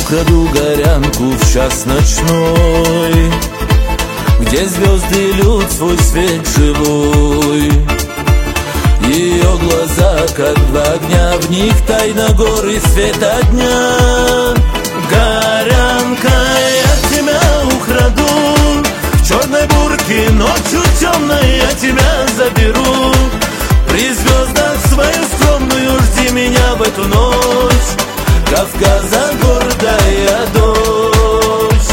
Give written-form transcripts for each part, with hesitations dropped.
украду горянку в час ночной, где звезды льют свой свет живой. Ее глаза, как два огня, в них тайна гор и света дня. Горянка, я тебя украду в черной бурке, ночью темной я тебя заберу. При звездах свою скромную жди меня в эту ночь, Кавказа гордая дочь.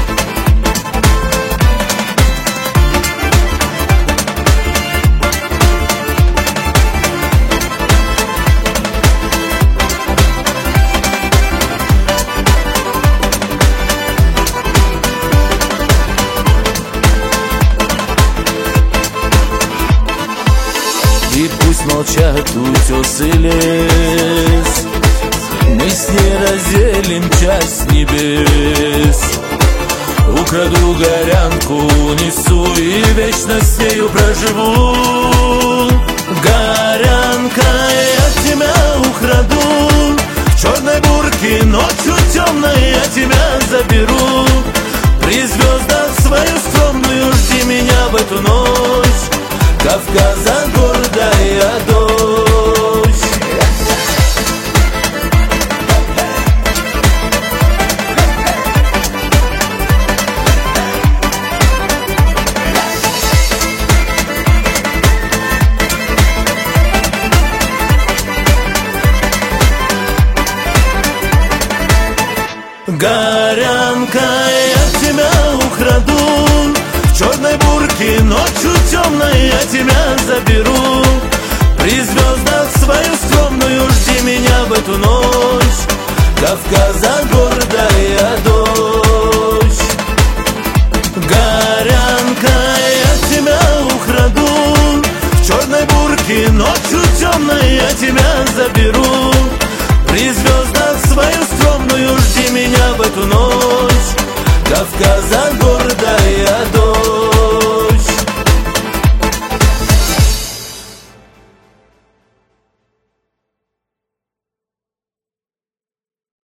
И пусть молчат утесы лес, мы с ней разделим часть небес. Украду горянку, унесу и вечно с нею проживу. Горянка, я тебя украду в черной бурке, ночью темной я тебя заберу. При звездах свою скромную жди меня в эту ночь, Кавказа гордая дочь. Горянка, я тебя украду в черной бурке, ночью темной я тебя заберу. При звездах свою скромную жди меня в эту ночь, Кавказа гордая дочь. Горянка, я тебя украду в черной бурке, ночью темной я тебя заберу. При звездах свою скромную жди меня в эту ночь, Кавказа гордая дочь.